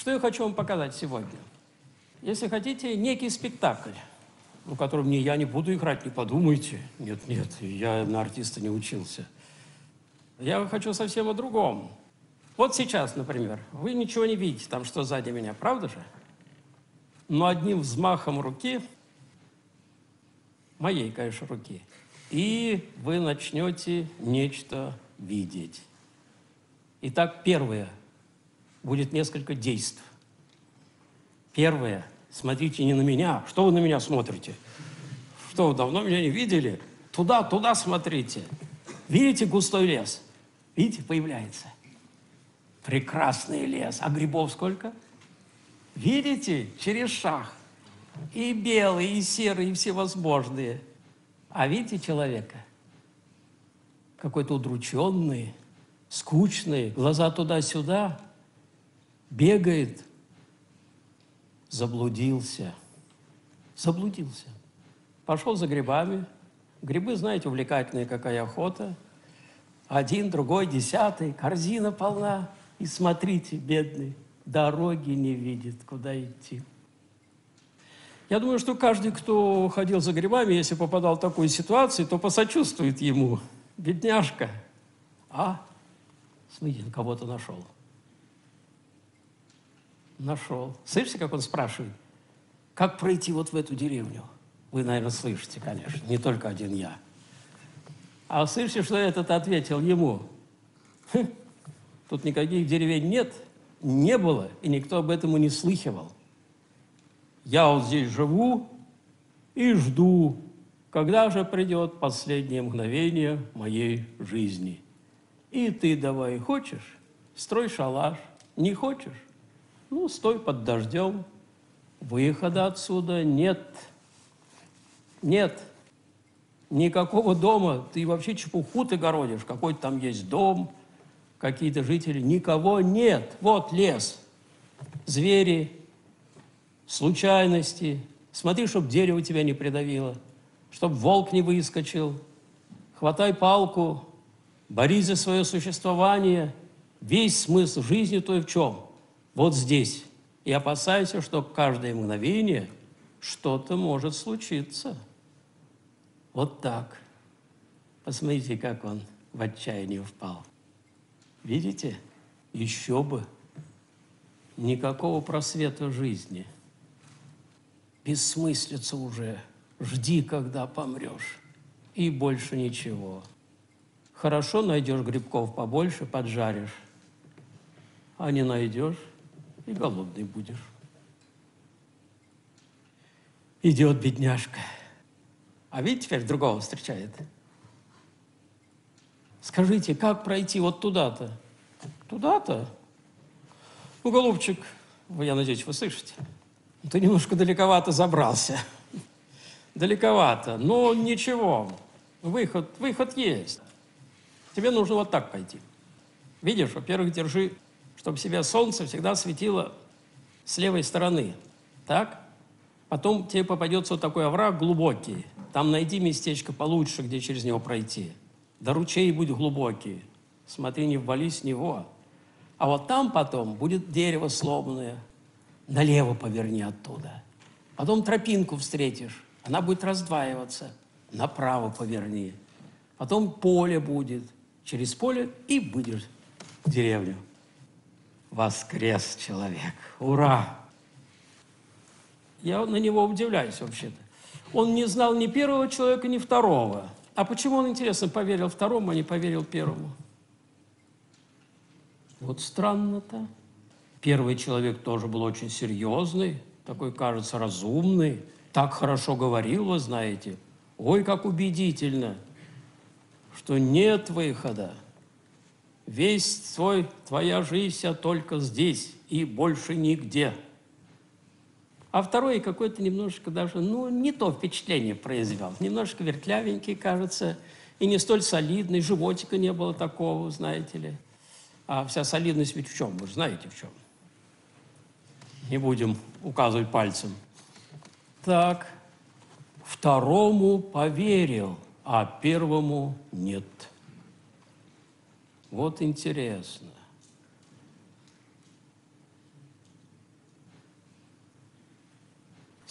Что я хочу вам показать сегодня? Если хотите, некий спектакль, в котором я не буду играть, не подумайте. Нет, нет, я на артиста не учился. Я хочу совсем о другом. Вот сейчас, например, вы ничего не видите, там что сзади меня, правда же? Но одним взмахом руки, моей, конечно, руки, и вы начнете нечто видеть. Итак, первое. Будет несколько действий. Первое. Смотрите не на меня. Что вы на меня смотрите? Что, вы давно меня не видели? Туда, туда смотрите. Видите густой лес? Видите, появляется. Прекрасный лес. А грибов сколько? Видите? Через шаг. И белые, и серые, и всевозможные. А видите человека? Какой-то удрученный, скучный, глаза туда-сюда. Бегает, заблудился. Заблудился. Пошел за грибами. Грибы, знаете, увлекательные, какая охота. Один, другой, десятый, корзина полна. И смотрите, бедный, дороги не видит, куда идти. Я думаю, что каждый, кто ходил за грибами, если попадал в такую ситуацию, то посочувствует ему. Бедняжка. Смотрите, кого-то нашел. Нашел. Слышите, как он спрашивает? Как пройти вот в эту деревню? Вы, наверное, слышите, конечно, не только один я. А слышите, что этот ответил ему? Тут никаких деревень нет, не было, и никто об этом и не слыхивал. Я вот здесь живу и жду, когда же придет последнее мгновение моей жизни. И ты давай, хочешь, строй шалаш, не хочешь? Ну, стой под дождем. Выхода отсюда нет. Нет. Никакого дома. Ты вообще чепуху ты городишь. Какой-то там есть дом, какие-то жители. Никого нет. Вот лес. Звери, случайности. Смотри, чтобы дерево тебя не придавило, чтобы волк не выскочил. Хватай палку, борись за свое существование. Весь смысл жизни той в чем? Вот здесь. И опасайся, что каждое мгновение что-то может случиться. Вот так. Посмотрите, как он в отчаяние впал. Видите? Еще бы. Никакого просвета жизни. Бессмыслица уже. Жди, когда помрешь. И больше ничего. Хорошо найдешь грибков побольше, поджаришь. А не найдешь, и голодный будешь. Идет бедняжка. А видите, теперь другого встречает. Скажите, как пройти вот туда-то? Туда-то? Ну, голубчик, я надеюсь, вы слышите, ты немножко далековато забрался. Далековато, но ничего. Выход есть. Тебе нужно вот так пойти. Видишь, во-первых, держи, чтобы себя солнце всегда светило с левой стороны. Так? Потом тебе попадется вот такой овраг глубокий. Там найди местечко получше, где через него пройти. Да ручей будь глубокий. Смотри, не ввались в него. А вот там потом будет дерево сломанное. Налево поверни оттуда. Потом тропинку встретишь. Она будет раздваиваться. Направо поверни. Потом поле будет. Через поле и будешь в деревню. Воскрес человек. Ура! Я на него удивляюсь вообще-то. Он не знал ни первого человека, ни второго. А почему он, интересно, поверил второму, а не поверил первому? Вот странно-то. Первый человек тоже был очень серьезный, такой, кажется, разумный. Так хорошо говорил, вы знаете. Ой, как убедительно, что нет выхода. Твоя жизнь вся только здесь и больше нигде. А второй какой-то немножко даже, не то впечатление произвел. Немножко вертлявенький, кажется, и не столь солидный, животика не было такого, знаете ли. А вся солидность ведь в чем? Вы же знаете в чем. Не будем указывать пальцем. Так, второму поверил, а первому нет. Вот интересно.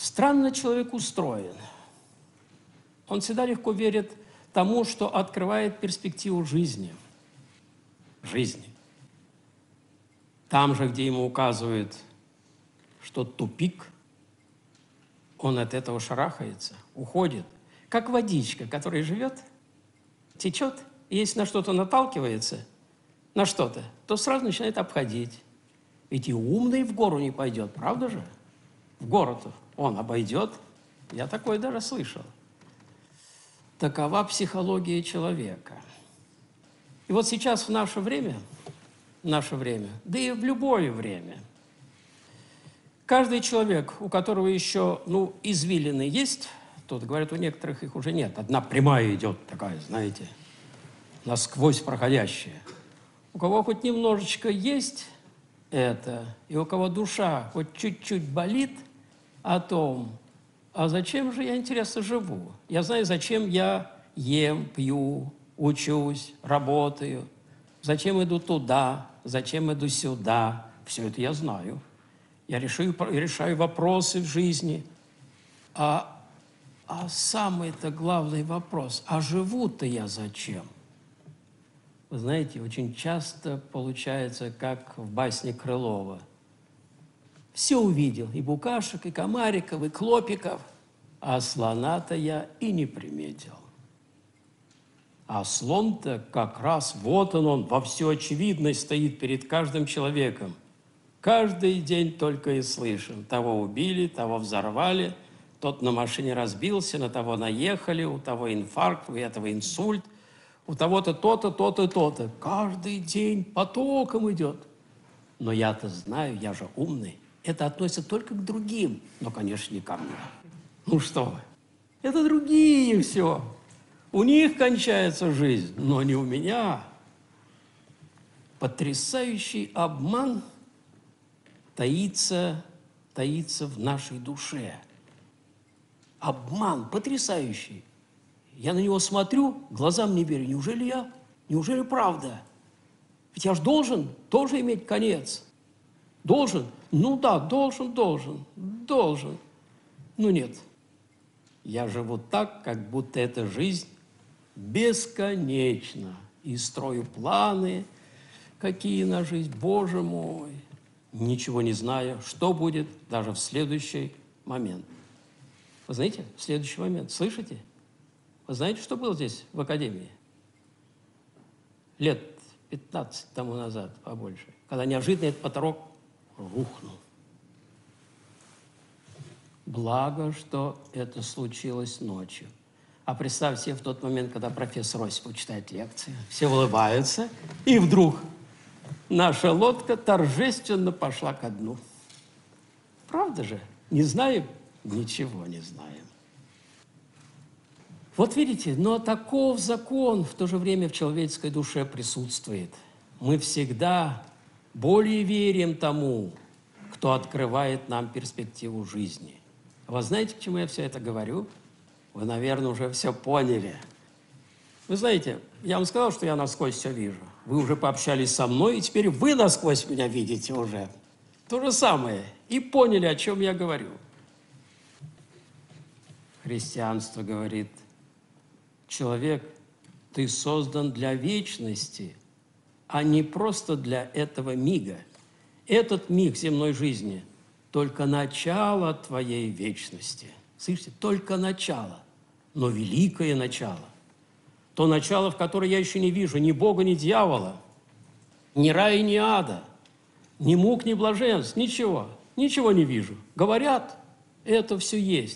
Странно человек устроен. Он всегда легко верит тому, что открывает перспективу жизни. Жизни. Там же, где ему указывают, что тупик, он от этого шарахается, уходит. Как водичка, которая живет, течет, и если на что-то наталкивается, на что-то, то сразу начинает обходить. Ведь и умный в гору не пойдет, правда же? В гору-то он обойдет. Я такое даже слышал. Такова психология человека. И вот сейчас в наше время, да и в любое время, каждый человек, у которого еще, извилины есть, тут, говорят, у некоторых их уже нет. Одна прямая идет такая, знаете, насквозь проходящая. У кого хоть немножечко есть это, и у кого душа хоть чуть-чуть болит о том, а зачем же я, интересно, живу? Я знаю, зачем я ем, пью, учусь, работаю, зачем иду туда, зачем иду сюда. Все это я знаю. Я решаю вопросы в жизни. А самый-то главный вопрос, а живу-то я зачем? Вы знаете, очень часто получается, как в басне Крылова. Все увидел, и букашек, и комариков, и клопиков, а слона-то я и не приметил. А слон-то как раз, вот он во всю очевидность стоит перед каждым человеком. Каждый день только и слышим. Того убили, того взорвали, тот на машине разбился, на того наехали, у того инфаркт, у этого инсульт, у того-то то-то, то-то, то-то. Каждый день потоком идет. Но я-то знаю, я же умный. Это относится только к другим, но, конечно, не ко мне. Ну что вы, это другие все. У них кончается жизнь, но не у меня. Потрясающий обман таится в нашей душе. Обман потрясающий. Я на него смотрю, глазам не верю. Неужели правда? Ведь я же должен тоже иметь конец. Должен? Ну да, должен. Ну нет. Я живу так, как будто эта жизнь бесконечна. И строю планы, какие на жизнь, Боже мой. Ничего не знаю, что будет даже в следующий момент. Вы знаете, в следующий момент, слышите? Вы знаете, что было здесь в академии? Лет 15 тому назад, побольше. Когда неожиданно этот потолок рухнул. Благо, что это случилось ночью. А представьте себе в тот момент, когда профессор Осипов читает лекции, все улыбаются, и вдруг наша лодка торжественно пошла ко дну. Правда же? Не знаем? Ничего не знаем. Вот видите, но таков закон в то же время в человеческой душе присутствует. Мы всегда более верим тому, кто открывает нам перспективу жизни. Вы знаете, к чему я все это говорю? Вы, наверное, уже все поняли. Вы знаете, я вам сказал, что я насквозь все вижу. Вы уже пообщались со мной, и теперь вы насквозь меня видите уже. То же самое. И поняли, о чем я говорю. Христианство говорит, человек, ты создан для вечности, а не просто для этого мига. Этот миг земной жизни – только начало твоей вечности. Слышите? Только начало, но великое начало. То начало, в которое я еще не вижу ни Бога, ни дьявола, ни рая, ни ада, ни мук, ни блаженств, ничего не вижу. Говорят, это все есть.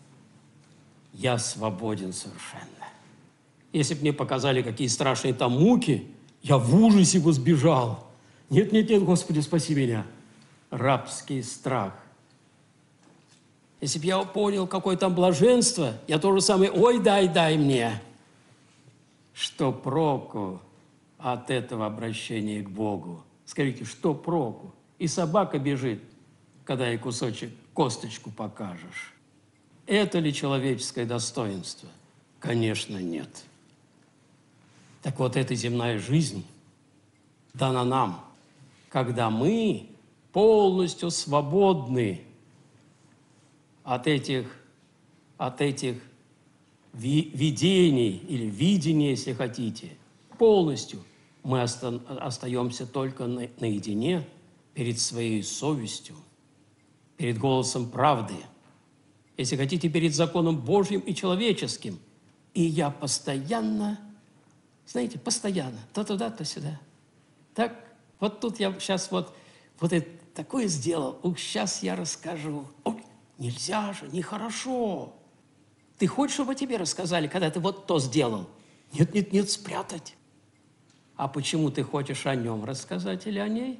Я свободен совершенно. Если бы мне показали, какие страшные там муки, я в ужасе бы сбежал. Нет, Господи, спаси меня. Рабский страх. Если бы я понял, какое там блаженство, я то же самое, ой, дай мне. Что проку от этого обращения к Богу? Скажите, что проку? И собака бежит, когда ей косточку покажешь. Это ли человеческое достоинство? Конечно, нет. Так вот, эта земная жизнь дана нам, когда мы полностью свободны от этих видений или видения, если хотите, полностью мы остаемся только наедине перед своей совестью, перед голосом правды, если хотите, перед законом Божьим и человеческим. И я постоянно, знаете, постоянно, то туда, то сюда. Так, вот тут я сейчас вот это такое сделал, сейчас я расскажу. Ой, нельзя же, нехорошо. Ты хочешь, чтобы тебе рассказали, когда ты вот то сделал? Нет, нет, нет, спрятать. А почему ты хочешь о нем рассказать или о ней?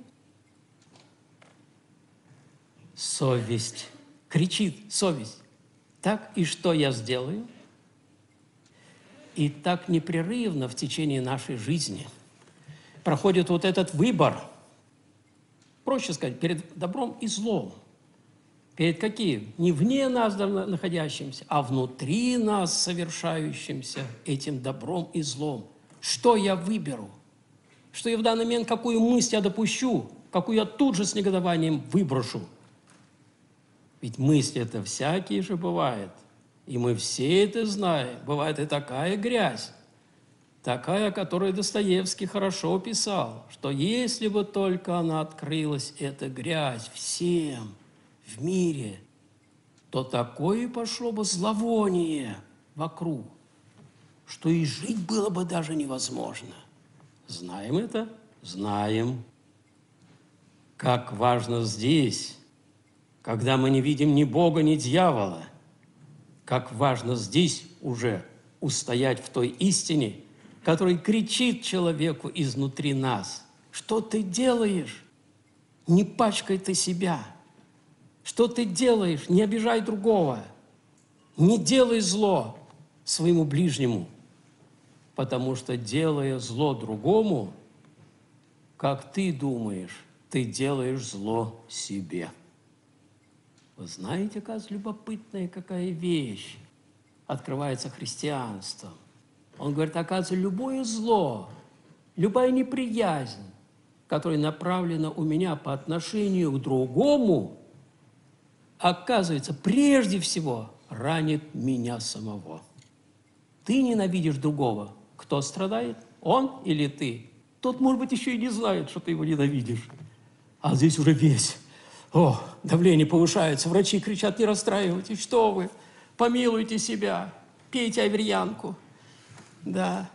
Совесть. Кричит совесть. Так, и что я сделаю? И так непрерывно в течение нашей жизни проходит вот этот выбор, проще сказать, перед добром и злом. Перед каким? Не вне нас находящимся, а внутри нас совершающимся этим добром и злом. Что я выберу? Что я в данный момент, какую мысль я допущу, какую я тут же с негодованием выброшу? Ведь мысли это всякие же бывают. И мы все это знаем. Бывает и такая грязь, такая, которую Достоевский хорошо описал, что если бы только она открылась, эта грязь, всем в мире, то такое пошло бы зловоние вокруг, что и жить было бы даже невозможно. Знаем это? Знаем. Как важно здесь, когда мы не видим ни Бога, ни дьявола, как важно здесь уже устоять в той истине, которая кричит человеку изнутри нас. Что ты делаешь? Не пачкай ты себя. Что ты делаешь? Не обижай другого. Не делай зло своему ближнему. Потому что, делая зло другому, как ты думаешь, ты делаешь зло себе. Вы знаете, оказывается, любопытная какая вещь открывается христианством. Он говорит, оказывается, любое зло, любая неприязнь, которая направлена у меня по отношению к другому, оказывается, прежде всего ранит меня самого. Ты ненавидишь другого. Кто страдает? Он или ты? Тот, может быть, еще и не знает, что ты его ненавидишь. А здесь уже весь. О, давление повышается, врачи кричат, не расстраивайтесь, что вы, помилуйте себя, пейте аверьянку. Да.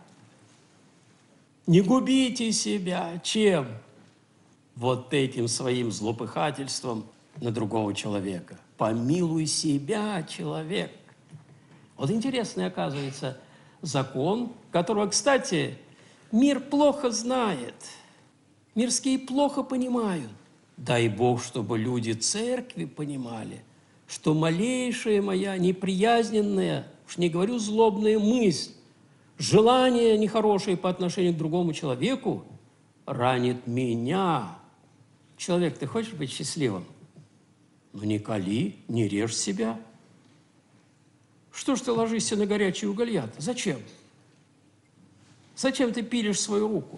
Не губите себя. Чем? Вот этим своим злопыхательством на другого человека. Помилуй себя, человек. Вот интересный, оказывается, закон, которого, кстати, мир плохо знает. Мирские плохо понимают. Дай Бог, чтобы люди церкви понимали, что малейшая моя неприязненная, уж не говорю злобная мысль, желание нехорошее по отношению к другому человеку ранит меня. Человек, ты хочешь быть счастливым? Ну не кали, не режь себя. Что ж ты ложишься на горячие уголья-то? Зачем? Зачем ты пилишь свою руку?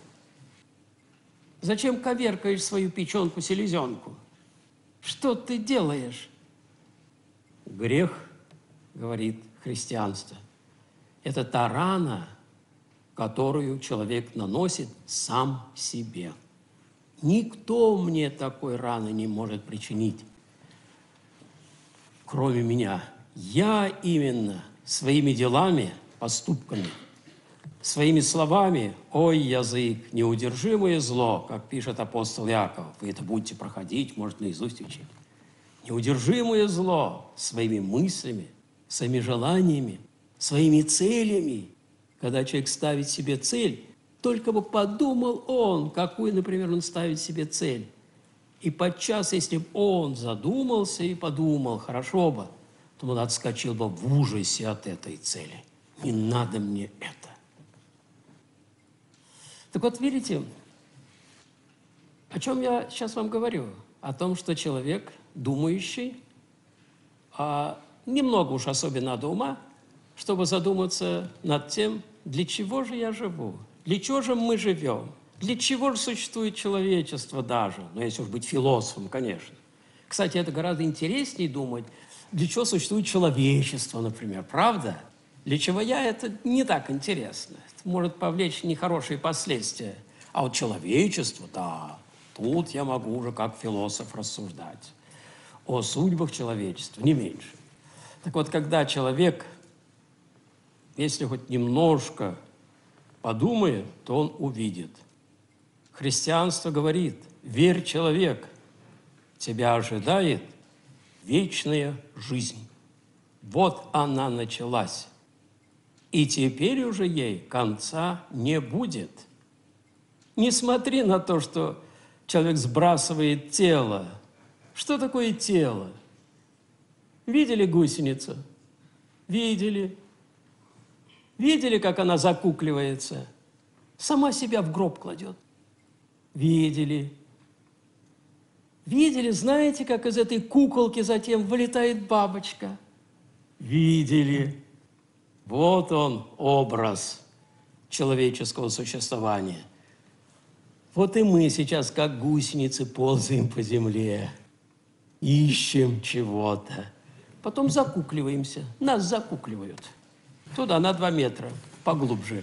Зачем коверкаешь свою печенку-селезенку? Что ты делаешь? Грех, говорит христианство, это та рана, которую человек наносит сам себе. Никто мне такой раны не может причинить, кроме меня. Я именно своими делами, поступками, своими словами, ой, язык, неудержимое зло, как пишет апостол Иаков, вы это будете проходить, может, наизусть учить. Неудержимое зло своими мыслями, своими желаниями, своими целями. Когда человек ставит себе цель, только бы подумал он, какую, например, он ставит себе цель. И подчас, если бы он задумался и подумал, хорошо бы, то он отскочил бы в ужасе от этой цели. Не надо мне это. Так вот, видите, о чем я сейчас вам говорю? О том, что человек, думающий, немного уж особенно надо ума, чтобы задуматься над тем, для чего же я живу, для чего же мы живем, для чего же существует человечество даже, ну, если уж быть философом, конечно. Кстати, это гораздо интереснее думать, для чего существует человечество, например, правда? Для чего это не так интересно. Это может повлечь нехорошие последствия. А вот человечество, да, тут я могу уже как философ рассуждать о судьбах человечества, не меньше. Так вот, когда человек, если хоть немножко подумает, то он увидит. Христианство говорит: верь, человек, тебя ожидает вечная жизнь. Вот она началась. И теперь уже ей конца не будет. Не смотри на то, что человек сбрасывает тело. Что такое тело? Видели гусеницу? Видели. Видели, как она закукливается? Сама себя в гроб кладет. Видели. Видели, знаете, как из этой куколки затем вылетает бабочка? Видели. Вот он, образ человеческого существования. Вот и мы сейчас, как гусеницы, ползаем по земле, ищем чего-то. Потом закукливаемся. Нас закукливают. Туда, на 2 метра, поглубже.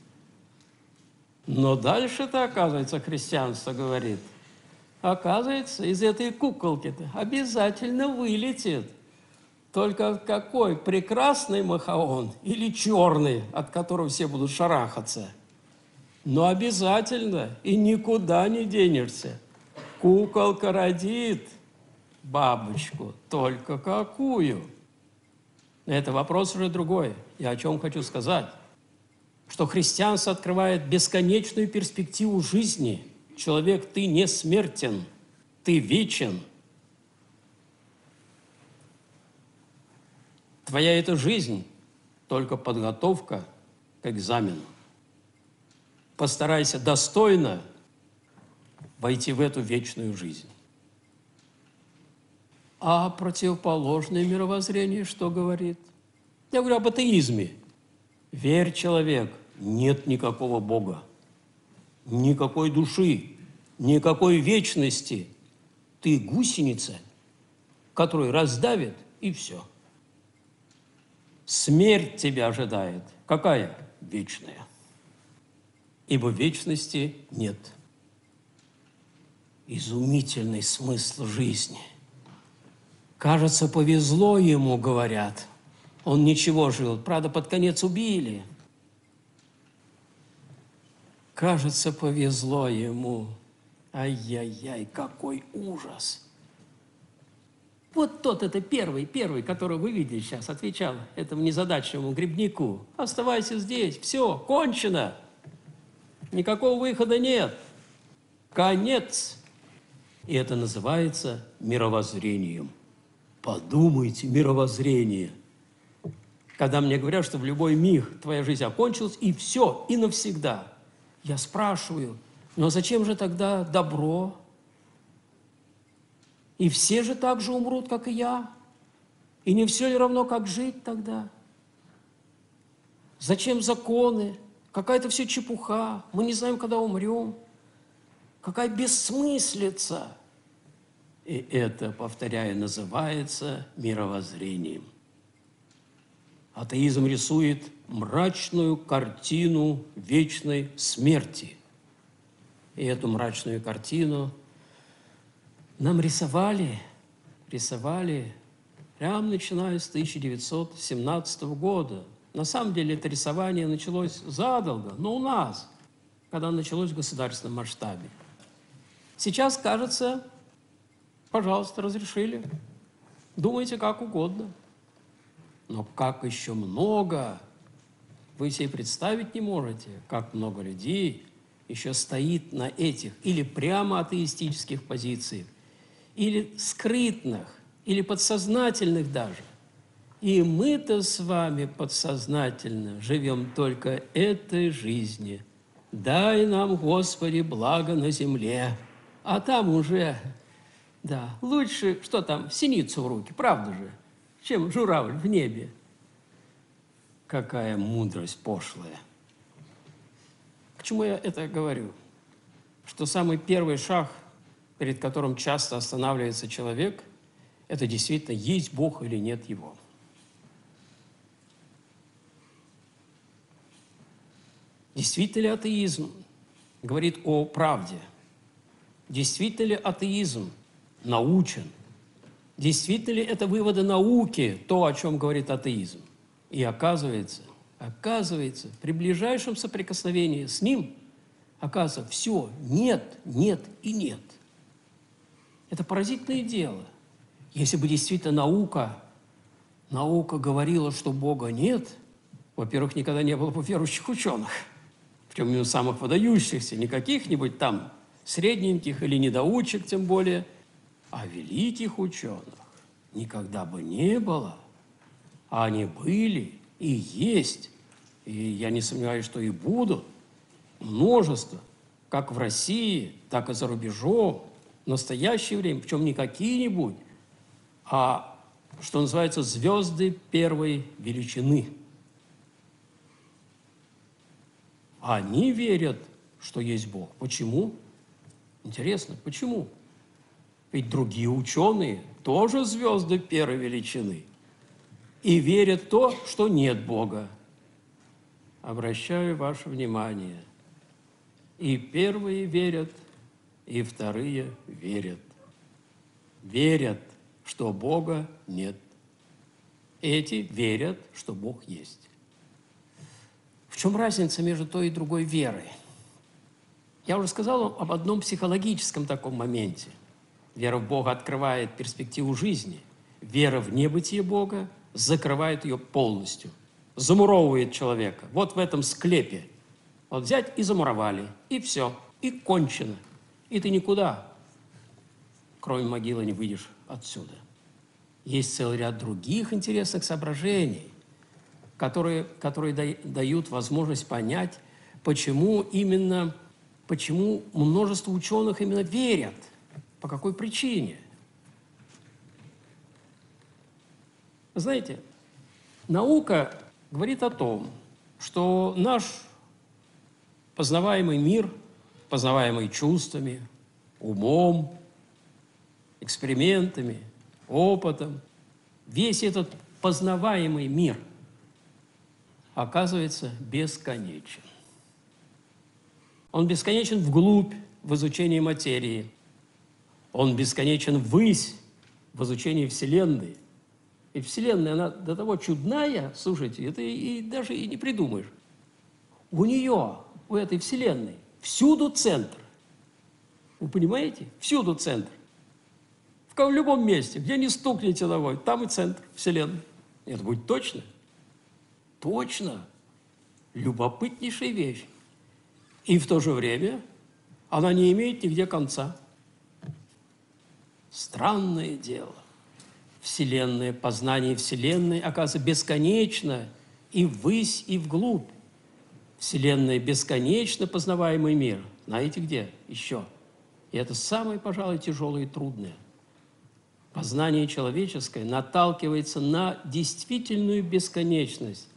Но дальше-то, оказывается, христианство говорит, оказывается, из этой куколки-то обязательно вылетит. Только какой прекрасный махаон или черный, от которого все будут шарахаться. Но обязательно, и никуда не денешься. Куколка родит бабочку, только какую? Это вопрос уже другой. Я о чем хочу сказать. Что христианство открывает бесконечную перспективу жизни. Человек, ты не смертен, ты вечен. Твоя эта жизнь – только подготовка к экзамену. Постарайся достойно войти в эту вечную жизнь. А противоположное мировоззрение что говорит? Я говорю об атеизме. Верь, человек, нет никакого Бога, никакой души, никакой вечности. Ты гусеница, которую раздавит, и все. Смерть тебя ожидает. Какая? Вечная. Ибо вечности нет. Изумительный смысл жизни. Кажется, повезло ему, говорят. Он ничего жил. Правда, под конец убили. Кажется, повезло ему. Ай-яй-яй, какой ужас. Вот тот, это первый, который вы видели сейчас, отвечал этому незадачливому грибнику. Оставайся здесь, все, кончено. Никакого выхода нет. Конец. И это называется мировоззрением. Подумайте, мировоззрение. Когда мне говорят, что в любой миг твоя жизнь окончилась, и все, и навсегда. Я спрашиваю, но зачем же тогда добро? И все же так же умрут, как и я. И не все ли равно, как жить тогда? Зачем законы? Какая-то все чепуха. Мы не знаем, когда умрем. Какая бессмыслица. И это, повторяю, называется мировоззрением. Атеизм рисует мрачную картину вечной смерти. И эту мрачную картину нам рисовали прямо начиная с 1917 года. На самом деле это рисование началось задолго, но у нас, когда началось в государственном масштабе. Сейчас, кажется, пожалуйста, разрешили. Думайте как угодно. Но как еще много, вы себе представить не можете, как много людей еще стоит на этих или прямо атеистических позициях, или скрытных, или подсознательных даже. И мы-то с вами подсознательно живем только этой жизни. Дай нам, Господи, благо на земле. А там уже, да, лучше, что там, синицу в руки, правда же, чем журавль в небе. Какая мудрость пошлая. К чему я это говорю? Что самый первый шаг, перед которым часто останавливается человек, это действительно есть Бог или нет Его. Действительно ли атеизм говорит о правде? Действительно ли атеизм научен? Действительно ли это выводы науки, то, о чем говорит атеизм? И оказывается, при ближайшем соприкосновении с ним, оказывается, все, нет, нет и нет. Это поразительное дело. Если бы действительно наука говорила, что Бога нет, во-первых, никогда не было бы верующих ученых, причем именно самых выдающихся, не каких-нибудь там средненьких или недоучек, тем более, а великих ученых никогда бы не было. А они были и есть, и я не сомневаюсь, что и будут множество, как в России, так и за рубежом, в настоящее время, причем не какие-нибудь, а, что называется, звезды первой величины. Они верят, что есть Бог. Почему? Интересно, почему? Ведь другие ученые тоже звезды первой величины и верят в то, что нет Бога. Обращаю ваше внимание. И первые верят, и вторые верят. Верят, что Бога нет. Эти верят, что Бог есть. В чем разница между той и другой верой? Я уже сказал вам об одном психологическом таком моменте. Вера в Бога открывает перспективу жизни. Вера в небытие Бога закрывает ее полностью, замуровывает человека. Вот в этом склепе. Вот взять и замуровали, и все, и кончено. И ты никуда, кроме могилы, не выйдешь отсюда. Есть целый ряд других интересных соображений, которые дают возможность понять, почему множество ученых именно верят, по какой причине. Знаете, наука говорит о том, что наш познаваемый мир, познаваемый чувствами, умом, экспериментами, опытом, весь этот познаваемый мир оказывается бесконечен. Он бесконечен вглубь в изучении материи. Он бесконечен ввысь в изучении Вселенной. И Вселенная, она до того чудная, слушайте, это и даже и не придумаешь. У нее, у этой Вселенной, всюду центр. Вы понимаете? Всюду центр. В любом месте, где ни стукнете ногой, там и центр Вселенной. Это будет точно? Точно. Любопытнейшая вещь. И в то же время она не имеет нигде конца. Странное дело. Вселенная, познание Вселенной, оказывается, бесконечно и ввысь, и вглубь. Вселенная – бесконечно познаваемый мир. Знаете где? Еще. И это самое, пожалуй, тяжелое и трудное. Познание человеческое наталкивается на действительную бесконечность,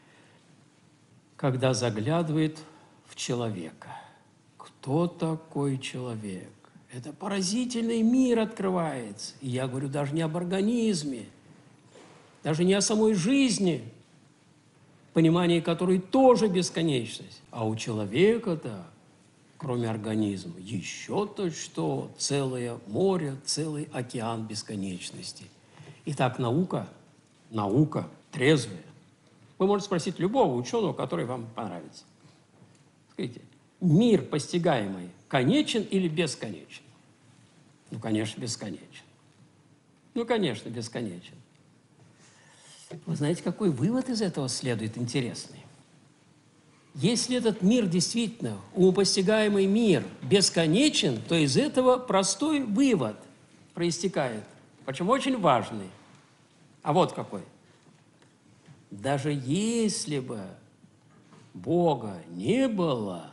когда заглядывает в человека. Кто такой человек? Это поразительный мир открывается. И я говорю даже не об организме, даже не о самой жизни, понимание которой тоже бесконечность. А у человека-то, кроме организма, еще-то что, целое море, целый океан бесконечности. Итак, наука трезвая. Вы можете спросить любого ученого, который вам понравится. Скажите, мир постигаемый конечен или бесконечен? Ну, конечно, бесконечен. Ну, конечно, бесконечен. Вы знаете, какой вывод из этого следует интересный? Если этот мир действительно, умопостигаемый мир, бесконечен, то из этого простой вывод проистекает, причем очень важный. А вот какой. Даже если бы Бога не было,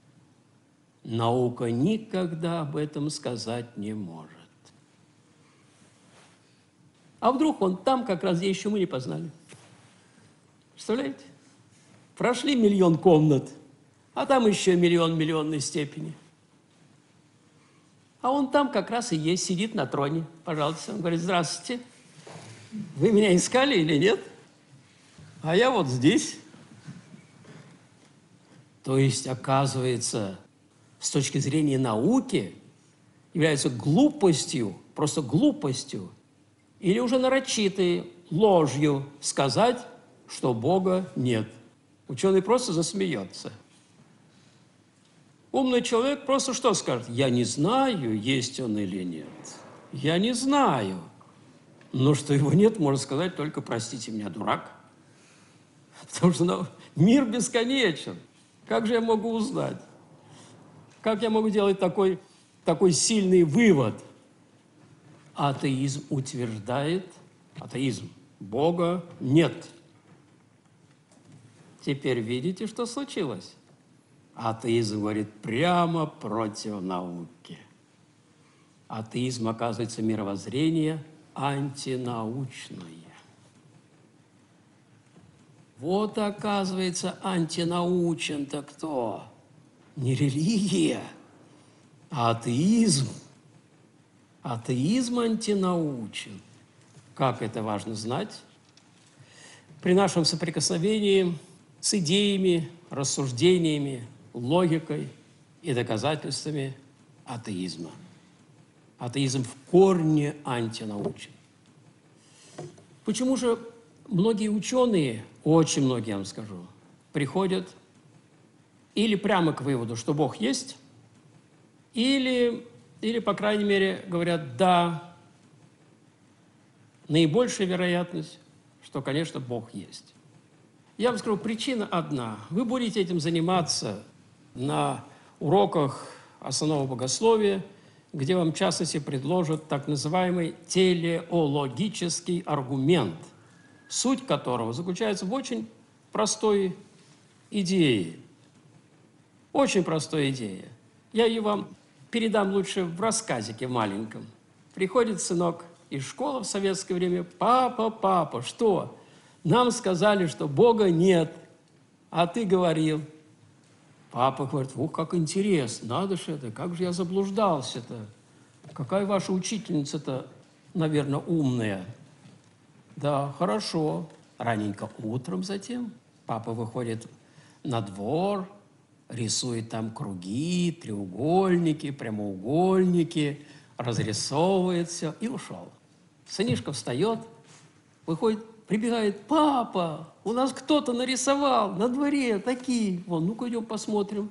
наука никогда об этом сказать не может. А вдруг он там, как раз, где еще мы не познали? Представляете? Прошли 1 000 000 комнат, а там еще 1 000 000 миллионной степени. А он там как раз и есть, сидит на троне. Пожалуйста. Он говорит: здравствуйте. Вы меня искали или нет? А я вот здесь. То есть, оказывается, с точки зрения науки, является глупостью, просто глупостью, или уже нарочитой ложью сказать, что Бога нет. Ученый просто засмеется. Умный человек просто что скажет? Я не знаю, есть он или нет. Я не знаю. Но что его нет, можно сказать только: простите меня, дурак. Потому что мир бесконечен. Как же я могу узнать? Как я могу делать такой сильный вывод? Атеизм утверждает, Бога нет. Теперь видите, что случилось? Атеизм говорит прямо против науки. Атеизм, оказывается, мировоззрение антинаучное. Вот, оказывается, антинаучен-то кто? Не религия, а атеизм. Атеизм антинаучен. Как это важно знать? При нашем соприкосновении с идеями, рассуждениями, логикой и доказательствами атеизма. Атеизм в корне антинаучен. Почему же многие ученые, очень многие, я вам скажу, приходят или прямо к выводу, что Бог есть, или, по крайней мере, говорят: да, наибольшая вероятность, что, конечно, Бог есть. Я вам скажу, причина одна. Вы будете этим заниматься на уроках основного богословия, где вам, в частности, предложат так называемый телеологический аргумент, суть которого заключается в очень простой идее. Очень простой идее. Я ее вам передам лучше в рассказике маленьком. Приходит сынок из школы в советское время: папа, папа, что? Нам сказали, что Бога нет, а ты говорил. Папа говорит: ух, как интересно, надо же это, как же я заблуждался-то. Какая ваша учительница-то, наверное, умная. Да, хорошо. Раненько утром затем папа выходит на двор, рисует там круги, треугольники, прямоугольники, разрисовывает все и ушел. Сынишка встает, выходит, прибегает: папа, у нас кто-то нарисовал на дворе такие. Вон, ну-ка идем посмотрим.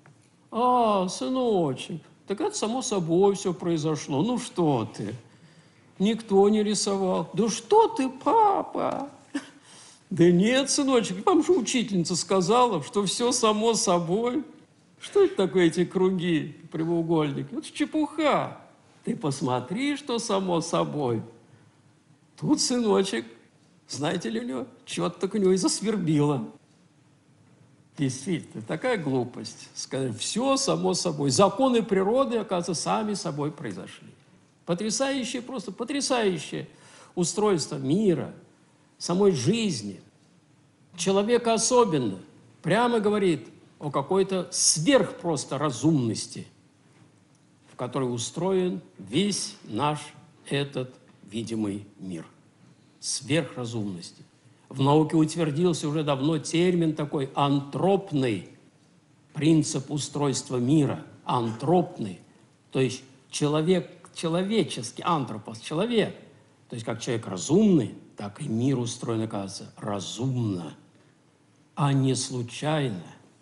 А, сыночек, так это само собой все произошло. Ну что ты? Никто не рисовал. Да что ты, папа? Да нет, сыночек, вам же учительница сказала, что все само собой. Что это такое, эти круги, прямоугольники? Это чепуха. Ты посмотри, что само собой. Тут сыночек, знаете ли, у него чего-то так у него и засвербило. Действительно, такая глупость. Сказать, все само собой. Законы природы, оказывается, сами собой произошли. Потрясающее, просто потрясающее устройство мира, самой жизни. Человека особенно прямо говорит о какой-то сверх просто разумности, в которой устроен весь наш этот видимый мир. Сверхразумности. В науке утвердился уже давно термин такой антропный, принцип устройства мира, антропный, то есть человеческий, антропос, человек, то есть как человек разумный, так и мир устроен, оказывается, разумно, а не случайно.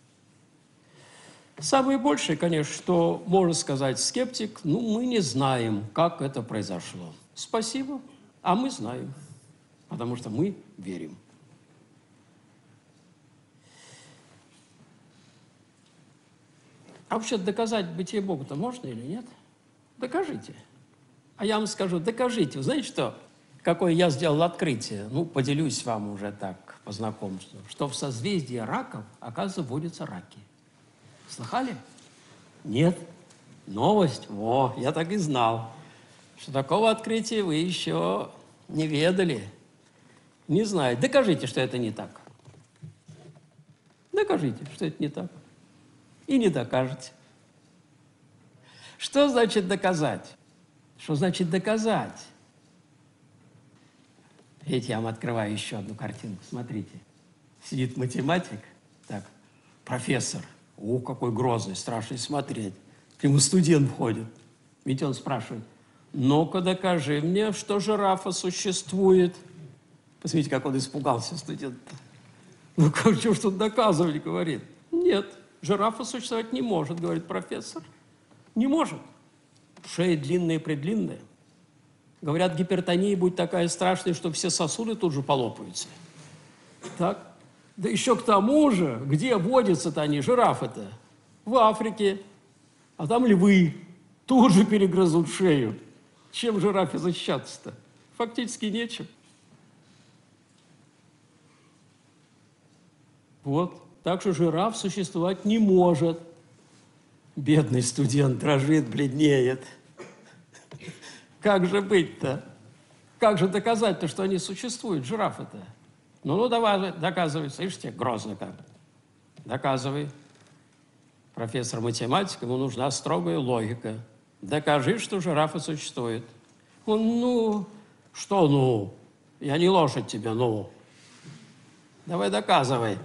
Самое большее, конечно, что может сказать скептик: ну, мы не знаем, как это произошло. Спасибо, а мы знаем, потому что мы верим. А вообще доказать бытие Бога-то можно или нет? Докажите. А я вам скажу, докажите. Вы знаете, что? Какое я сделал открытие? Ну, поделюсь вам уже так по знакомству. Что в созвездии раков, оказывается, водятся раки. Слыхали? Нет? Новость? Во, я так и знал, что такого открытия вы еще не ведали. Не знаю. Докажите, что это не так. Докажите, что это не так. И не докажете. Что значит доказать? Что значит доказать? Видите, я вам открываю еще одну картинку. Смотрите. Сидит математик, так, профессор. О, какой грозный, страшный смотреть. К нему студент входит. Ведь он спрашивает: ну-ка докажи мне, что жирафа существует. Посмотрите, как он испугался, студент. Ну, что ж тут доказывать, говорит. Нет, жирафа существовать не может, говорит профессор. Не может. Шея длинная-предлинная. Говорят, гипертония будет такая страшная, что все сосуды тут же полопаются. Так? Да еще к тому же, где водятся-то они, жирафы-то? В Африке. А там львы тут же перегрызут шею. Чем жирафе защищаться-то? Фактически нечем. Вот. Так что жираф существовать не может. Бедный студент дрожит, бледнеет. Как же быть-то? Как же доказать-то, что они существуют, жирафы-то? Ну, давай, доказывай. Слышите, грозно как. Доказывай. Профессор математики, ему нужна строгая логика. Докажи, что жирафы существуют. Он, ну, что ну? Я не лошадь тебе, ну. Давай доказывай.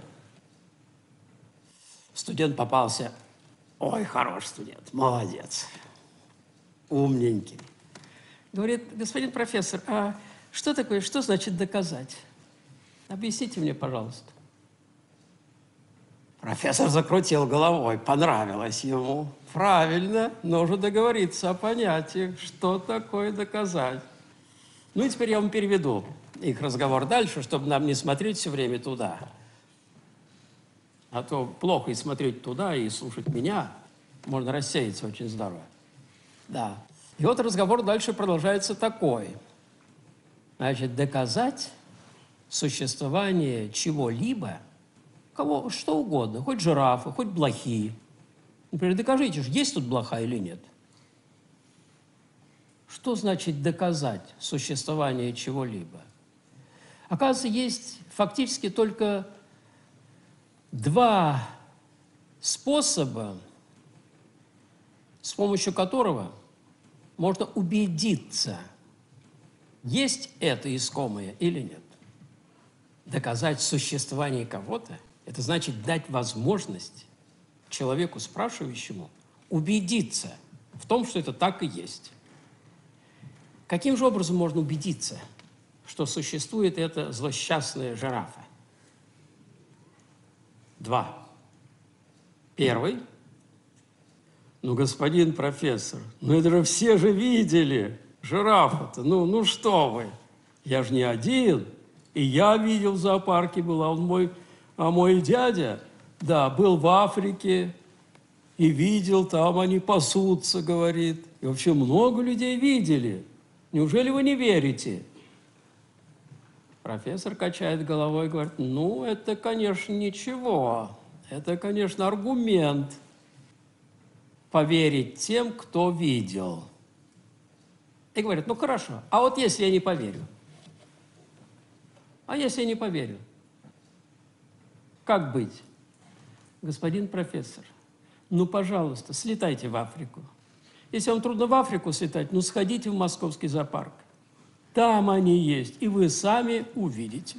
Студент попался. Ой, хороший студент, молодец. Умненький. Говорит: господин профессор, а что такое, что значит доказать? Объясните мне, пожалуйста. Профессор закрутил головой, понравилось ему. Правильно, нужно договориться о понятиях, что такое доказать. Ну и теперь я вам переведу их разговор дальше, чтобы нам не смотреть все время туда. А то плохо и смотреть туда, и слушать меня. Можно рассеяться очень здорово. Да. И вот разговор дальше продолжается такой. Значит, доказать существование чего-либо, кого, что угодно, хоть жирафы, хоть блохи. Например, докажите, есть тут блоха или нет. Что значит доказать существование чего-либо? Оказывается, есть фактически только два способа, с помощью которого можно убедиться, есть это искомое или нет. Доказать существование кого-то – это значит дать возможность человеку, спрашивающему, убедиться в том, что это так и есть. Каким же образом можно убедиться, что существует эта злосчастная жирафа? Два. Первый. Ну, господин профессор, ну это же все же видели жирафа-то. Ну что вы, я же не один. И я видел в зоопарке, был, а мой дядя, да, был в Африке и видел, там они пасутся, говорит. И вообще много людей видели. Неужели вы не верите? Профессор качает головой и говорит: ну, это, конечно, ничего. Это, конечно, аргумент поверить тем, кто видел. И говорит: ну, хорошо, а вот если я не поверю? А если я не поверю? Как быть? Господин профессор, ну, пожалуйста, слетайте в Африку. Если вам трудно в Африку слетать, ну, сходите в московский зоопарк. Там они есть, и вы сами увидите.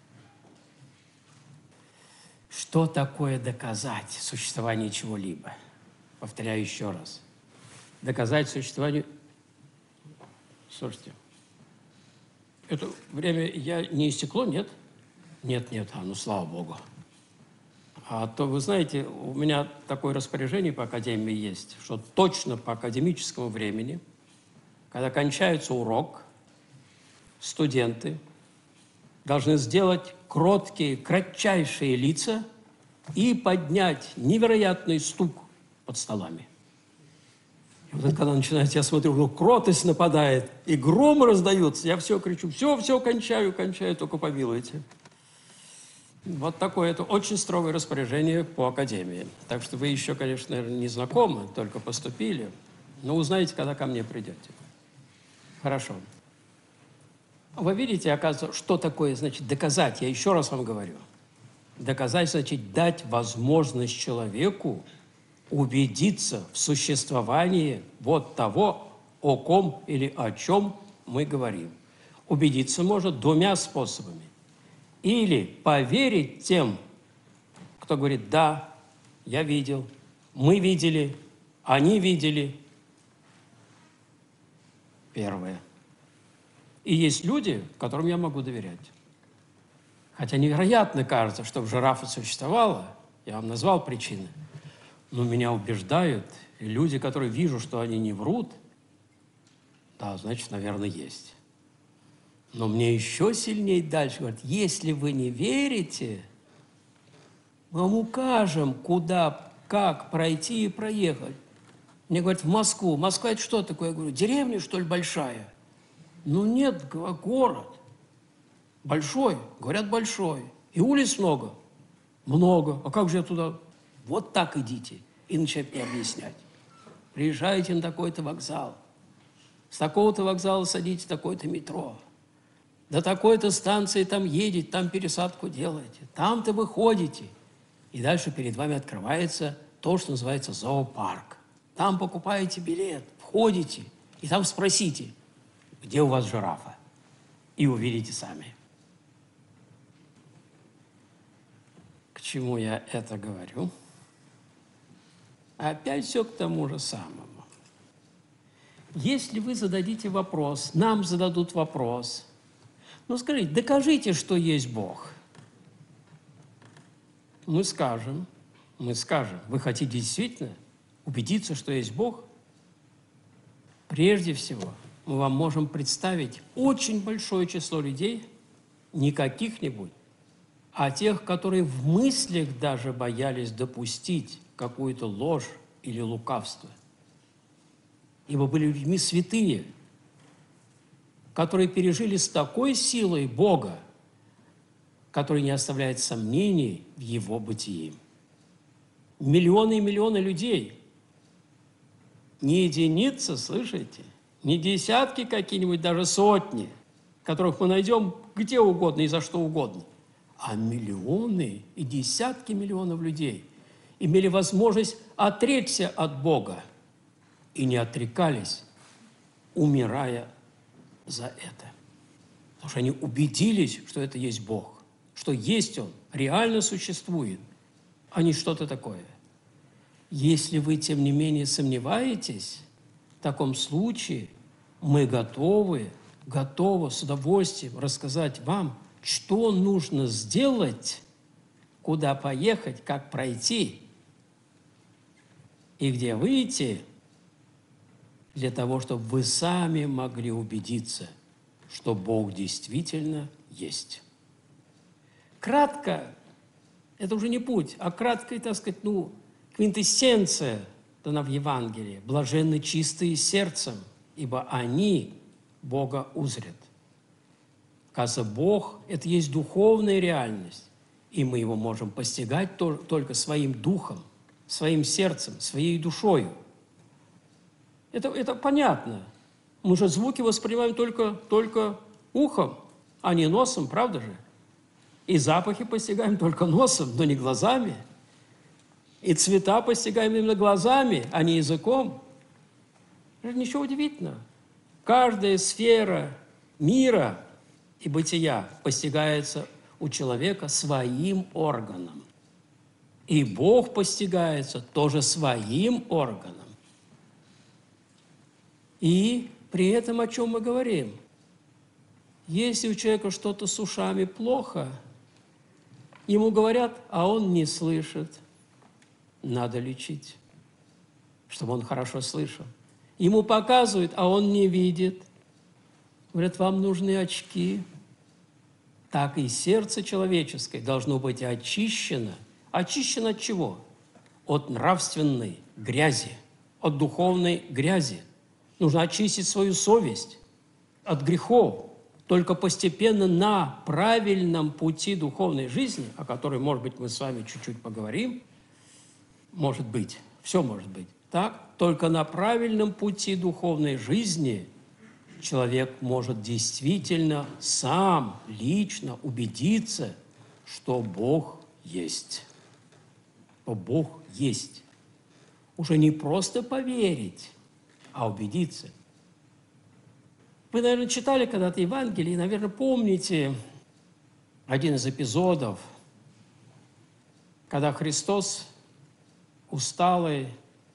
Что такое доказать существование чего-либо? Повторяю еще раз. Доказать существование... Слушайте, это время не истекло, нет? Нет, ну слава Богу. А то, вы знаете, у меня такое распоряжение по академии есть, что точно по академическому времени, когда кончается урок, студенты должны сделать кроткие, кратчайшие лица и поднять невероятный стук под столами. И вот когда начинается, я смотрю, ну, кротость нападает, и гром раздается, я все кричу: все, кончаю, только помилуйте. Вот такое это очень строгое распоряжение по академии. Так что вы еще, конечно, наверное, не знакомы, только поступили, но узнаете, когда ко мне придете. Хорошо. Вы видите, оказывается, что такое, значит, доказать? Я еще раз вам говорю. Доказать, значит, дать возможность человеку убедиться в существовании вот того, о ком или о чем мы говорим. Убедиться может двумя способами. Или поверить тем, кто говорит: да, я видел, мы видели, они видели. Первое. И есть люди, которым я могу доверять. Хотя невероятно кажется, что жирафа существовала, я вам назвал причины, но меня убеждают, и люди, которые вижу, что они не врут, да, значит, наверное, есть. Но мне еще сильнее дальше говорят: если вы не верите, мы вам укажем, куда, как пройти и проехать. Мне говорят: в Москву. Москва – это что такое? Я говорю: деревня, что ли, большая? Ну нет, город. Большой. Говорят, большой. И улиц много. Много. А как же я туда? Вот так идите. И начинают мне объяснять. Приезжаете на такой-то вокзал. С такого-то вокзала садитесь в такое-то метро. До такой-то станции там едете, там пересадку делаете. Там-то вы ходите. И дальше перед вами открывается то, что называется зоопарк. Там покупаете билет, входите, и там спросите, где у вас жирафа, и увидите сами. К чему я это говорю? Опять все к тому же самому. Если вы зададите вопрос, нам зададут вопрос, ну скажите, докажите, что есть Бог. Мы скажем, вы хотите действительно убедиться, что есть Бог? Прежде всего, мы вам можем представить очень большое число людей, не каких-нибудь, а тех, которые в мыслях даже боялись допустить какую-то ложь или лукавство. Ибо были людьми святые, которые пережили с такой силой Бога, который не оставляет сомнений в Его бытии. Миллионы и миллионы людей. Не единицы, слышите? Не десятки какие-нибудь, даже сотни, которых мы найдем где угодно и за что угодно, а миллионы и десятки миллионов людей имели возможность отречься от Бога и не отрекались, умирая за это. Потому что они убедились, что это есть Бог, что есть Он, реально существует, а не что-то такое. Если вы, тем не менее, сомневаетесь, в таком случае мы готовы с удовольствием рассказать вам, что нужно сделать, куда поехать, как пройти и где выйти, для того, чтобы вы сами могли убедиться, что Бог действительно есть. Кратко, это уже не путь, а кратко, так сказать, квинтэссенция дана в Евангелии. Блаженны чистые сердцем, ибо они Бога узрят. Оказывается, Бог – это есть духовная реальность, и мы Его можем постигать только своим духом, своим сердцем, своей душою. Это понятно. Мы же звуки воспринимаем только ухом, а не носом, правда же? И запахи постигаем только носом, но не глазами. И цвета постигаем именно глазами, а не языком. Это ничего удивительного. Каждая сфера мира и бытия постигается у человека своим органом. И Бог постигается тоже своим органом. И при этом о чем мы говорим? Если у человека что-то с ушами плохо, ему говорят, а он не слышит. Надо лечить, чтобы он хорошо слышал. Ему показывают, а он не видит. Говорят, вам нужны очки. Так и сердце человеческое должно быть очищено. Очищено от чего? От нравственной грязи, от духовной грязи. Нужно очистить свою совесть от грехов. Только постепенно на правильном пути духовной жизни, о которой, может быть, мы с вами чуть-чуть поговорим, может быть, все может быть, так? Только на правильном пути духовной жизни человек может действительно сам, лично убедиться, что Бог есть. Что Бог есть. уже не просто поверить, а убедиться. Вы, наверное, читали когда-то Евангелие, и, наверное, помните один из эпизодов, когда Христос, усталый,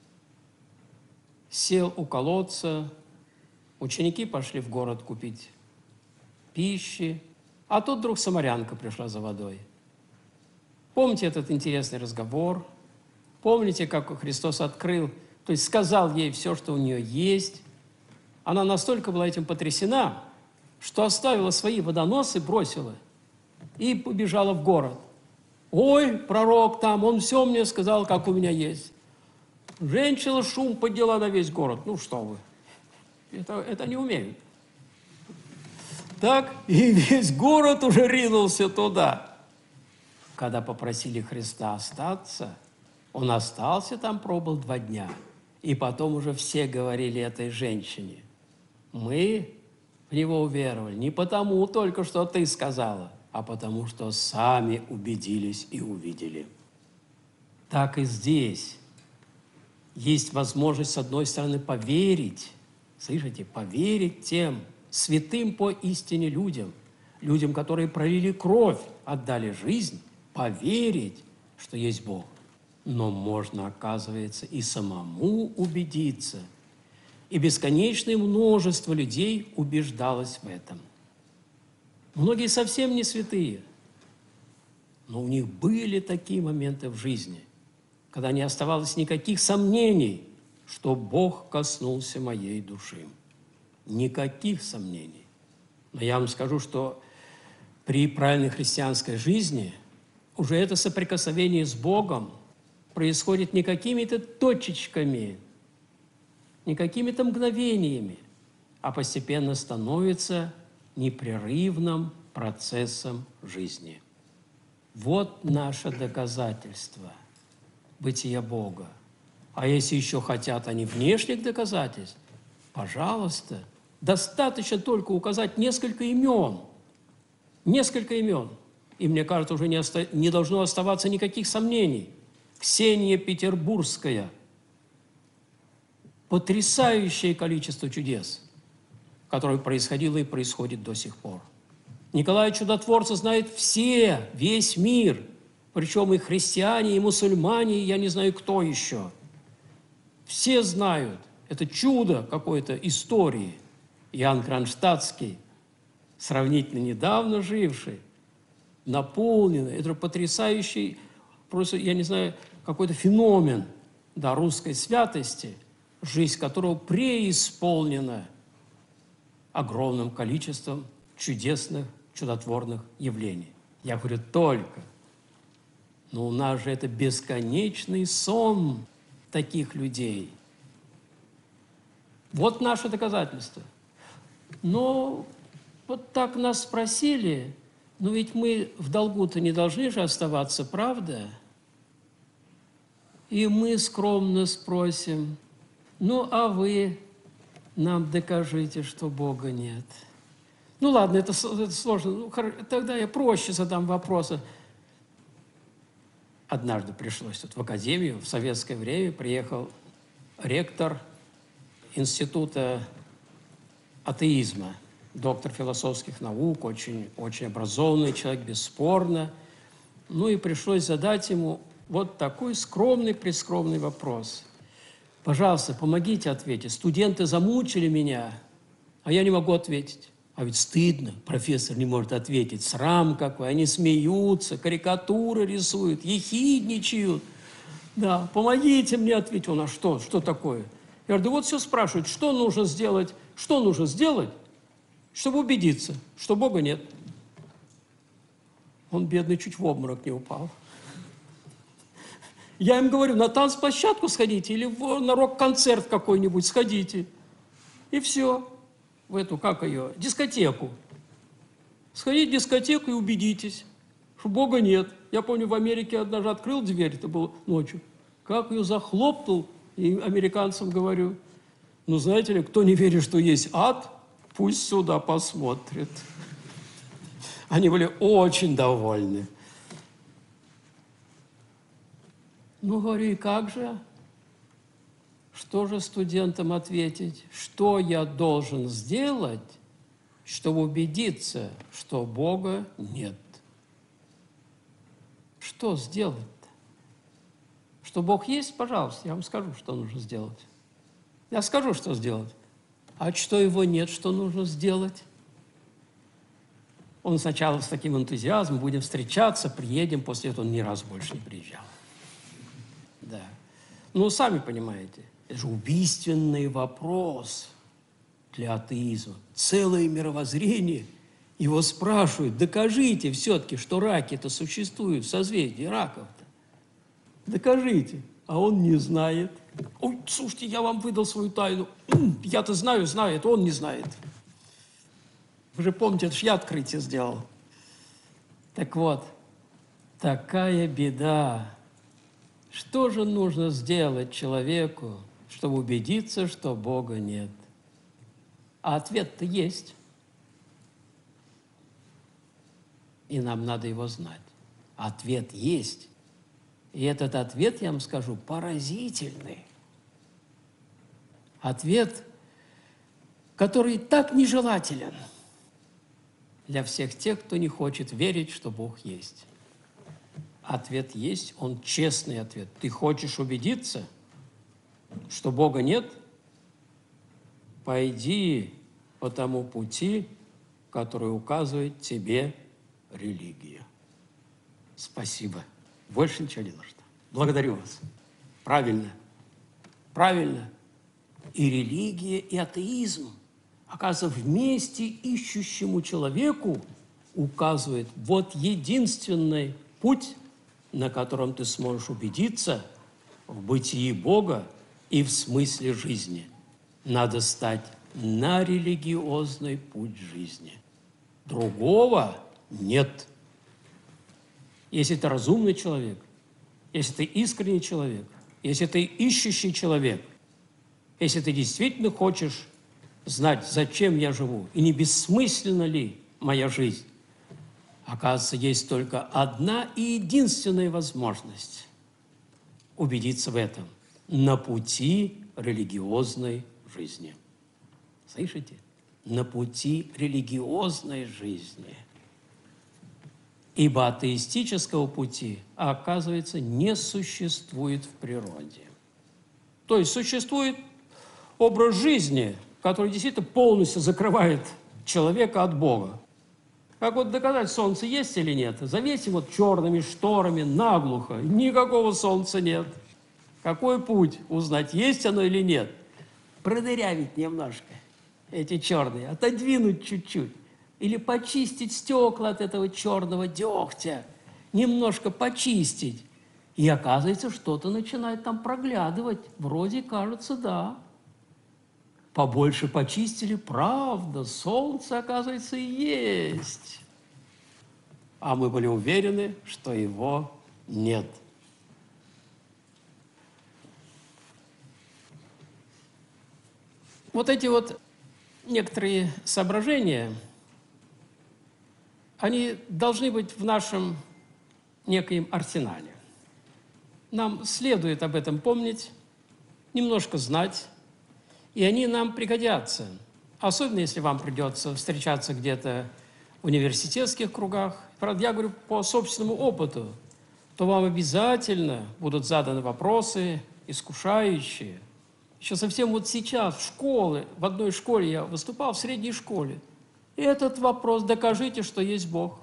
сел у колодца, ученики пошли в город купить пищи, а тут вдруг самарянка пришла за водой. Помните этот интересный разговор? Помните, как Христос открыл, то есть сказал ей все, что у нее есть? Она настолько была этим потрясена, что оставила свои водоносы, бросила и побежала в город. Ой, пророк там, он все мне сказал, как у меня есть. Женщина шум подняла на весь город. Ну что вы, это не умеют. Так, и весь город уже ринулся туда. Когда попросили Христа остаться, он остался там, пробыл 2 дня. И потом уже все говорили этой женщине: мы в него уверовали не потому только, что ты сказала, а потому что сами убедились и увидели. Так и здесь есть возможность, с одной стороны, поверить, слышите, поверить тем святым по истине людям, которые пролили кровь, отдали жизнь, поверить, что есть Бог. Но можно, оказывается, и самому убедиться. И бесконечное множество людей убеждалось в этом. Многие совсем не святые, но у них были такие моменты в жизни, когда не оставалось никаких сомнений, что Бог коснулся моей души. Никаких сомнений. Но я вам скажу, что при правильной христианской жизни уже это соприкосновение с Богом происходит не какими-то точечками, не какими-то мгновениями, а постепенно становится непрерывным процессом жизни. Вот наше доказательство бытия Бога. А если еще хотят они внешних доказательств, пожалуйста, достаточно только указать несколько имен. Несколько имен. И мне кажется, уже не должно оставаться никаких сомнений. Ксения Петербургская. Потрясающее количество чудес, которое происходило и происходит до сих пор. Николая Чудотворца знает все, весь мир, причем и христиане, и мусульмане, и я не знаю, кто еще. Все знают. Это чудо какой-то истории. Иоанн Кронштадтский, сравнительно недавно живший, наполненный, это потрясающий, просто, я не знаю, какой-то феномен, да, русской святости, жизнь которого преисполнена огромным количеством чудесных, чудотворных явлений. Я говорю только, но у нас же это бесконечный сон таких людей. Вот наше доказательство. Но вот так нас спросили, но ведь мы в долгу-то не должны же оставаться, правда? И мы скромно спросим: ну, а вы нам докажите, что Бога нет. Ну, ладно, это сложно. Ну, тогда я проще задам вопросы. Однажды пришлось тут в академию, в советское время приехал ректор Института атеизма, доктор философских наук, очень образованный человек, бесспорно. Ну и пришлось задать ему вот такой скромный-прескромный вопрос. Пожалуйста, помогите ответить. Студенты замучили меня, а я не могу ответить. А ведь стыдно, профессор не может ответить. Срам какой, они смеются, карикатуры рисуют, ехидничают. Да, помогите мне ответить. Он: а что такое? Я говорю: да вот все спрашивают, что нужно сделать, чтобы убедиться, что Бога нет. Он, бедный, чуть в обморок не упал. Я им говорю: на танцплощадку сходите или на рок-концерт какой-нибудь сходите. И все. В эту, дискотеку. Сходите в дискотеку и убедитесь, что Бога нет. Я помню, в Америке однажды открыл дверь, это было ночью, как ее захлопнул, и американцам говорю: ну, знаете ли, кто не верит, что есть ад, пусть сюда посмотрит. Они были очень довольны. Ну, говорю: и как же? Что же студентам ответить? Что я должен сделать, чтобы убедиться, что Бога нет? Что сделать-то? Что Бог есть, пожалуйста, я вам скажу, что нужно сделать. Я скажу, что сделать. А что Его нет, что нужно сделать? Он сначала с таким энтузиазмом, будем встречаться, приедем, после этого он ни разу больше не приезжал. Да. Ну, сами понимаете, это же убийственный вопрос для атеизма. Целое мировоззрение. Его спрашивают, докажите все-таки, что раки-то существуют в созвездии раков-то. Докажите. А он не знает. Ой, слушайте, я вам выдал свою тайну. Я-то знаю, это он не знает. Вы же помните, это ж я открытие сделал. Так вот, такая беда. Что же нужно сделать человеку, чтобы убедиться, что Бога нет? А ответ-то есть. И нам надо его знать. Ответ есть. И этот ответ, я вам скажу, поразительный. Ответ, который так нежелателен для всех тех, кто не хочет верить, что Бог есть. Ответ есть, он честный ответ. Ты хочешь убедиться, что Бога нет? Пойди по тому пути, который указывает тебе религия. Спасибо. Больше ничего не нужно. Благодарю вас. Правильно. Правильно. И религия, и атеизм, оказывается, вместе ищущему человеку указывает вот единственный путь, на котором ты сможешь убедиться в бытии Бога и в смысле жизни. Надо стать на религиозный путь жизни. Другого нет. Если ты разумный человек, если ты искренний человек, если ты ищущий человек, если ты действительно хочешь знать, зачем я живу, и не бессмысленна ли моя жизнь, оказывается, есть только одна и единственная возможность убедиться в этом на пути религиозной жизни. Слышите? На пути религиозной жизни. Ибо атеистического пути, оказывается, не существует в природе. То есть существует образ жизни, который действительно полностью закрывает человека от Бога. Как вот доказать, солнце есть или нет? Завесим вот черными шторами наглухо, никакого солнца нет. Какой путь узнать, есть оно или нет? Продырявить немножко эти черные, отодвинуть чуть-чуть. Или почистить стекла от этого черного дегтя, немножко почистить. И оказывается, что-то начинает там проглядывать. Вроде кажется, да. Побольше почистили, правда, солнце, оказывается, и есть. А мы были уверены, что его нет. Вот эти вот некоторые соображения, они должны быть в нашем некоем арсенале. Нам следует об этом помнить, немножко знать, и они нам пригодятся. Особенно, если вам придется встречаться где-то в университетских кругах. Правда, я говорю по собственному опыту, то вам обязательно будут заданы вопросы искушающие. Еще совсем вот сейчас в одной школе я выступал, в средней школе. И этот вопрос: докажите, что есть Бог.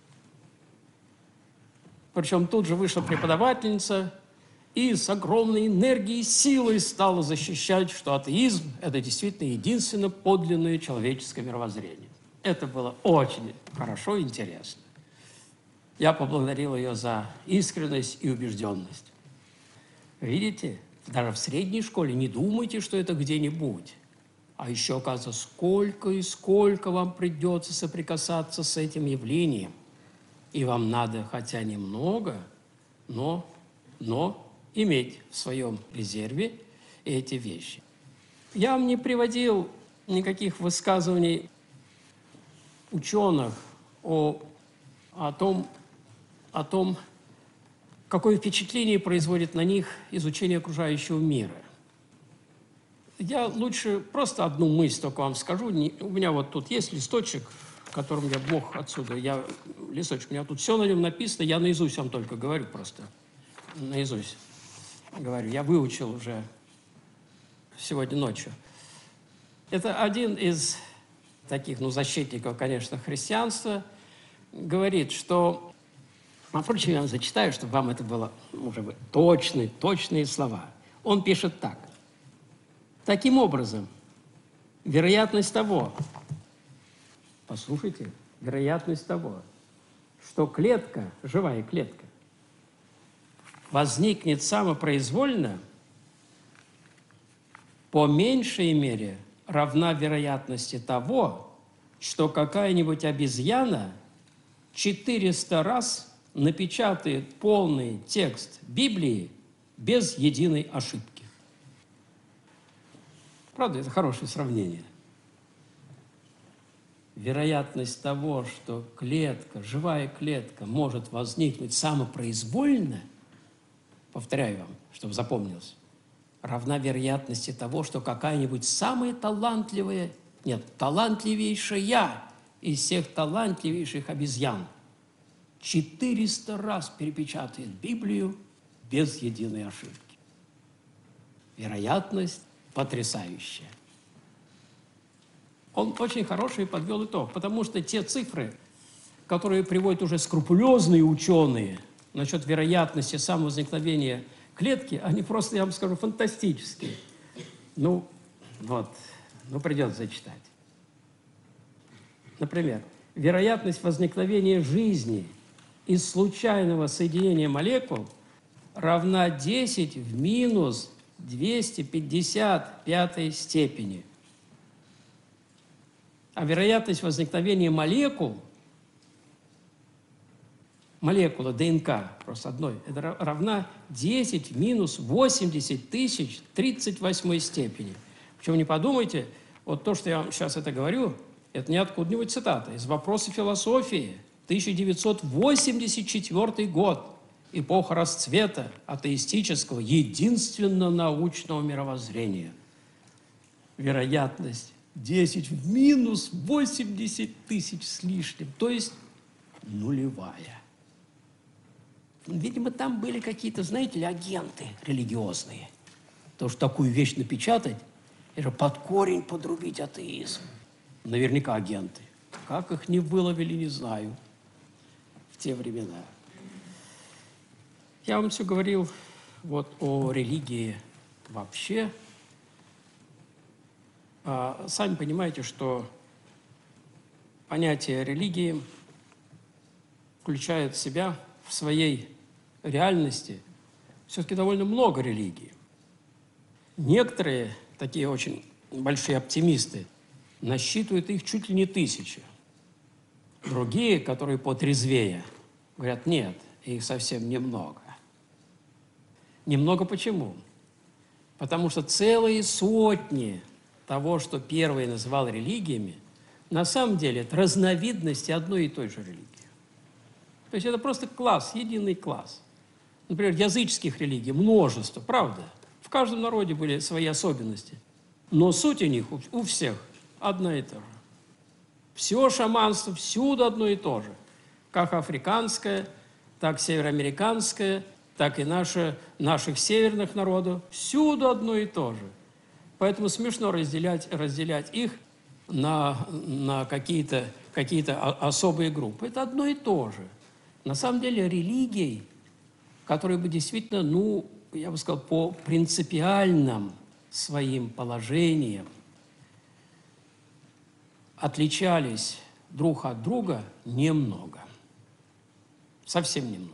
Причем тут же вышла преподавательница и с огромной энергией и силой стала защищать, что атеизм – это действительно единственно подлинное человеческое мировоззрение. Это было очень хорошо и интересно. Я поблагодарил ее за искренность и убежденность. Видите, даже в средней школе не думайте, что это где-нибудь. А еще, оказывается, сколько и сколько вам придется соприкасаться с этим явлением. И вам надо, хотя немного, но иметь в своем резерве эти вещи. Я вам не приводил никаких высказываний ученых о том, какое впечатление производит на них изучение окружающего мира. Я лучше просто одну мысль только вам скажу. У меня вот тут есть листочек, которым я мог отсюда. Листочек, у меня тут все на нем написано, я наизусть вам только говорю просто. Наизусть говорю. Я выучил уже сегодня ночью. Это один из таких, защитников, конечно, христианства, говорит, что... Впрочем, я вам зачитаю, чтобы вам это было уже точные слова. Он пишет так. Таким образом, вероятность того, послушайте, вероятность того, что клетка, живая клетка, возникнет самопроизвольно, по меньшей мере равна вероятности того, что какая-нибудь обезьяна 400 раз напечатает полный текст Библии без единой ошибки. Правда, это хорошее сравнение. Вероятность того, что клетка, живая клетка, может возникнуть самопроизвольно, повторяю вам, чтобы запомнилось, равна вероятности того, что какая-нибудь самая талантливейшая из всех талантливейших обезьян 400 раз перепечатает Библию без единой ошибки. Вероятность потрясающая. Он очень хороший подвел итог, потому что те цифры, которые приводят уже скрупулезные ученые насчет вероятности самовозникновения клетки, они просто, я вам скажу, фантастические. Придется зачитать. Например, вероятность возникновения жизни из случайного соединения молекул равна 10 в минус 255 степени. А вероятность возникновения молекулы ДНК, просто одной, это равна 10 в минус 80 тысяч 38 степени. Причем не подумайте, вот то, что я вам сейчас это говорю, это не откуда-нибудь цитата, из «Вопроса философии», 1984 год, эпоха расцвета атеистического, единственно научного мировоззрения. Вероятность 10 в минус 80 тысяч с лишним, то есть нулевая. Видимо, там были какие-то, знаете ли, агенты религиозные. Потому что такую вещь напечатать, это под корень подрубить атеизм. Наверняка агенты. Как их не выловили, не знаю, в те времена. Я вам все говорил вот о религии вообще. Сами понимаете, что понятие религии включает в себя в своей реальности все-таки довольно много религий. Некоторые, такие очень большие оптимисты, насчитывают их чуть ли не 1000. Другие, которые потрезвее, говорят, нет, их совсем немного. Немного почему? Потому что целые сотни того, что первый называл религиями, на самом деле это разновидности одной и той же религии. То есть это просто класс, единый класс. Например, языческих религий множество, правда? В каждом народе были свои особенности. Но суть у них у всех одна и та же. Все шаманство всюду одно и то же. Как африканское, так североамериканское, так и наших северных народов. Всюду одно и то же. Поэтому смешно разделять их на какие-то особые группы. Это одно и то же. На самом деле религий, которые бы действительно, я бы сказал, по принципиальным своим положениям отличались друг от друга немного. Совсем немного.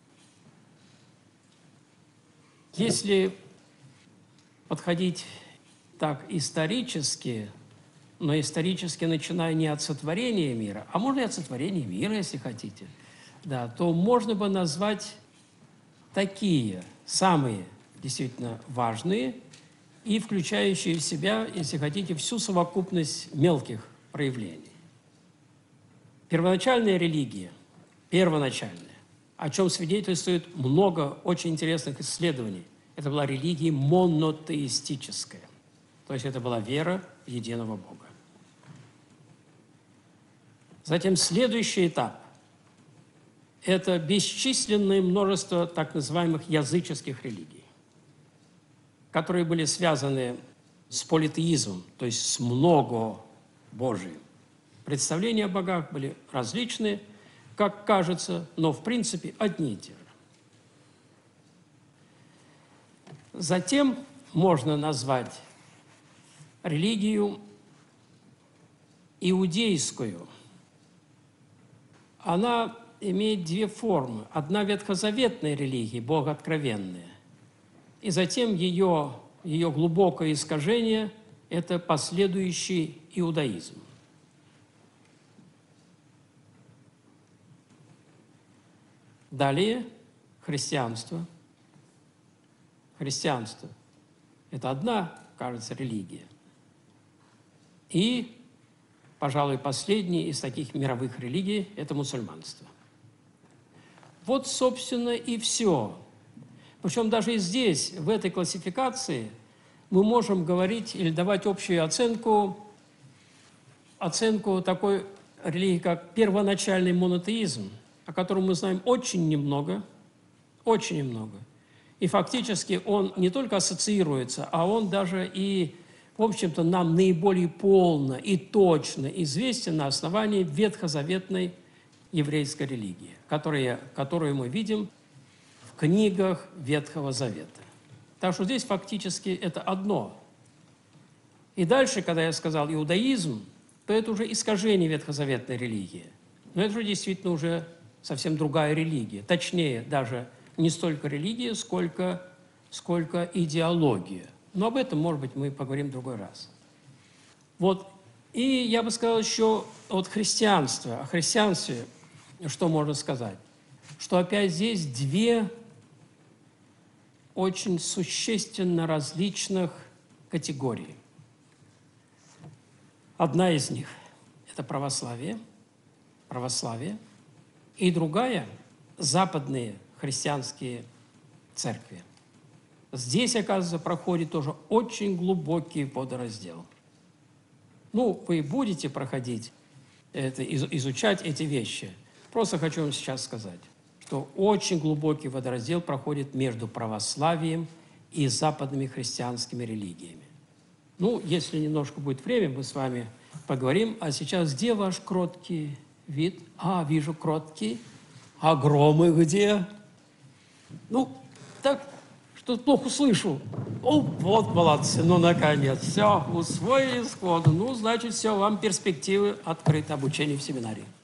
Если подходить так исторически, но исторически начиная не от сотворения мира, а можно и от сотворения мира, если хотите, да, то можно бы назвать такие самые действительно важные и включающие в себя, если хотите, всю совокупность мелких проявлений. Первоначальная религия, о чем свидетельствует много очень интересных исследований, это была религия монотеистическая. То есть это была вера в единого Бога. Затем следующий этап – это бесчисленное множество так называемых языческих религий, которые были связаны с политеизмом, то есть с многобожием. Представления о богах были различные, как кажется, но в принципе одни и те же. Затем можно назвать религию иудейскую. Она имеет две формы. Одна ветхозаветная религия, богооткровенная, и затем ее глубокое искажение – это последующий иудаизм. Далее христианство. Христианство – это одна, кажется, религия. И, пожалуй, последняя из таких мировых религий – это мусульманство. Вот, собственно, и все. Причем даже и здесь, в этой классификации, мы можем говорить или давать общую оценку такой религии, как первоначальный монотеизм, о котором мы знаем очень немного. И фактически он не только ассоциируется, а он даже и, в общем-то, нам наиболее полно и точно известен на основании ветхозаветной еврейской религии, которую мы видим в книгах Ветхого Завета. Так что здесь фактически это одно. И дальше, когда я сказал иудаизм, то это уже искажение ветхозаветной религии. Но это уже действительно уже совсем другая религия. Точнее, даже не столько религия, сколько идеология. Но об этом, может быть, мы поговорим в другой раз. Вот. И я бы сказал еще от христианства. О христианстве что можно сказать? Что опять здесь две очень существенно различных категории. Одна из них – это православие, и другая – западные христианские церкви. Здесь, оказывается, проходит тоже очень глубокий водораздел. Ну, вы будете проходить это, изучать эти вещи. Просто хочу вам сейчас сказать, что очень глубокий водораздел проходит между православием и западными христианскими религиями. Ну, если немножко будет время, мы с вами поговорим. А сейчас, где ваш кроткий вид? А, вижу кроткий. А громы где? Ну, так, что плохо слышу. О, вот, молодцы, ну, наконец, все, усвоили сходу. Ну, значит, все, вам перспективы открыты, обучение в семинарии.